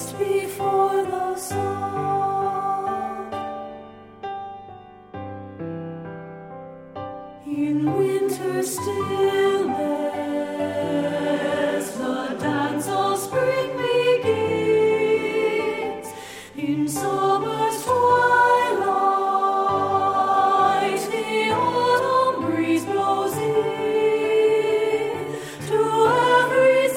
rest before the song. In winter stillness, the dance of spring begins. In summer's twilight, the autumn breeze blows in. To every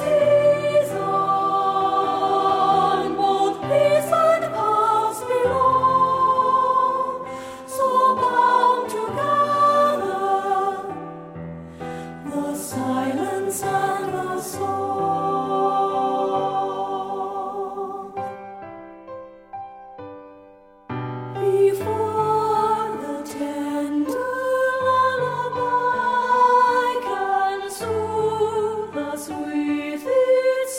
season, both peace and past belong. So bound together, the silence and the song. Before the tender lullaby can soothe us with its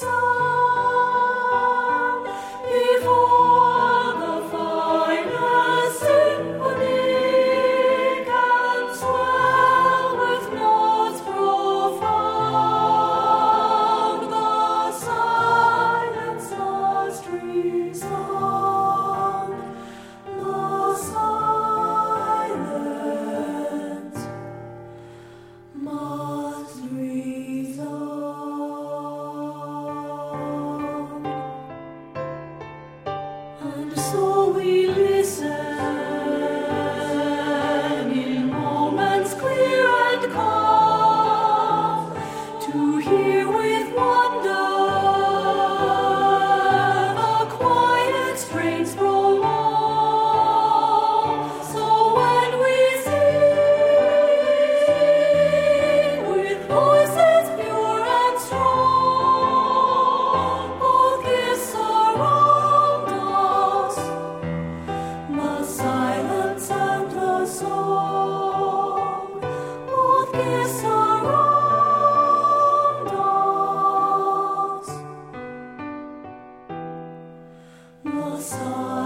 song, before the finest symphony can swell with notes profound, the silence must resound. The silence must resound. And so we listen in moments clear and calm, to hear with wonder the quiet strains prolong. So when we sing with voices pure and strong, both gifts surround us, the silence and the song. Both gifts surround us, the silence.